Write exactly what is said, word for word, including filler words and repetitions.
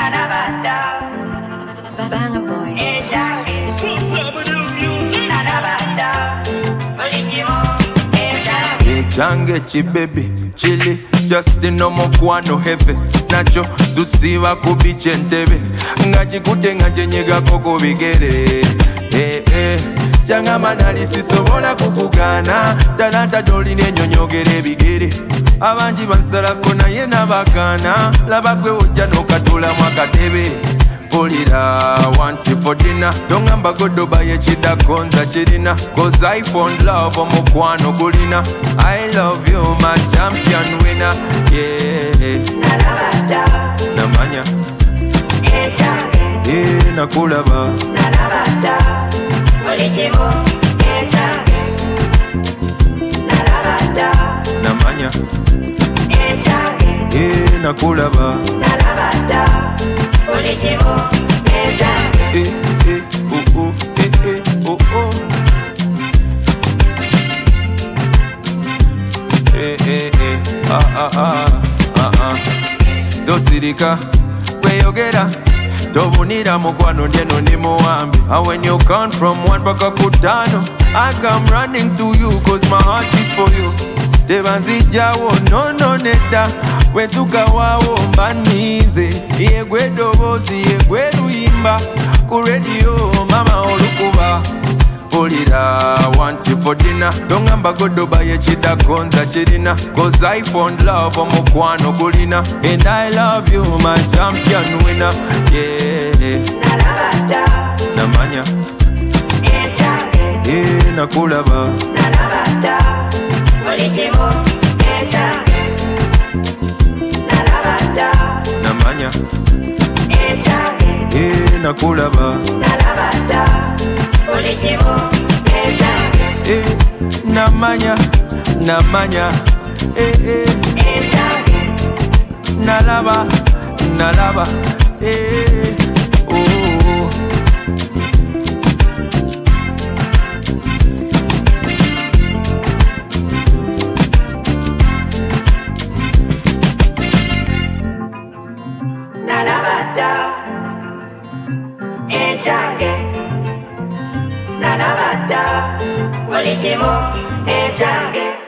Banger boy. Change chi baby chili just no mukwano heavy nacho tusiba kubiche ntebe ngaji kute ngaje nyega koko bigere eh eh changa manali sisobola kukugana talanta doli nenyonyogere bigere abanji bansala kona yena bakana labagwe ojja nokatula mwakatebe Polira, want you for dinner. Don't ngamba godoba ye chida konza chirina. Cause I found love on mokwano gulina. I love you, my champion winner. Yeah. Nalabada. Namanya. Echage. Yeah, nakulaba. Nalabada. Politimo. Echage. Nalabada. Namanya. Echage. Yeah, nakulaba. Nalabada. Politimo. Echage. Eh, eh, oh, oh, eh, eh, oh, oh. Eh, eh, eh, ah, ah, ah, ah, ah. Tosirika, kweyogera. Tobunira mukwano njeno ni muambi. And when you count from one baka kutano, I come running to you cause my heart is for you. Tebanzi jawo no no neta. Wetuka wawo mbanize. Iye gwe dobozi, iye gwe ruimba. Ku radio mama olukuba. Polira, want you for dinner. Don't ngamba godoba ye chida konza chirina. Cause I found love on mokwano gulina. And I love you, my champion winner. Yeah. Nalabada. Namanya. Echage. Yeah, nakulaba. Nalabada. Politimo. Echage. Nalabada. Namanya. Echage. Yeah, nakulaba. Nalabada. Politimo. Echage. Eh, namanya, namanya. Eh, eh. Echage. Nalaba, nalaba. Eh, oh. Nalabada. Echage. Nalabada. Politimo. Echage.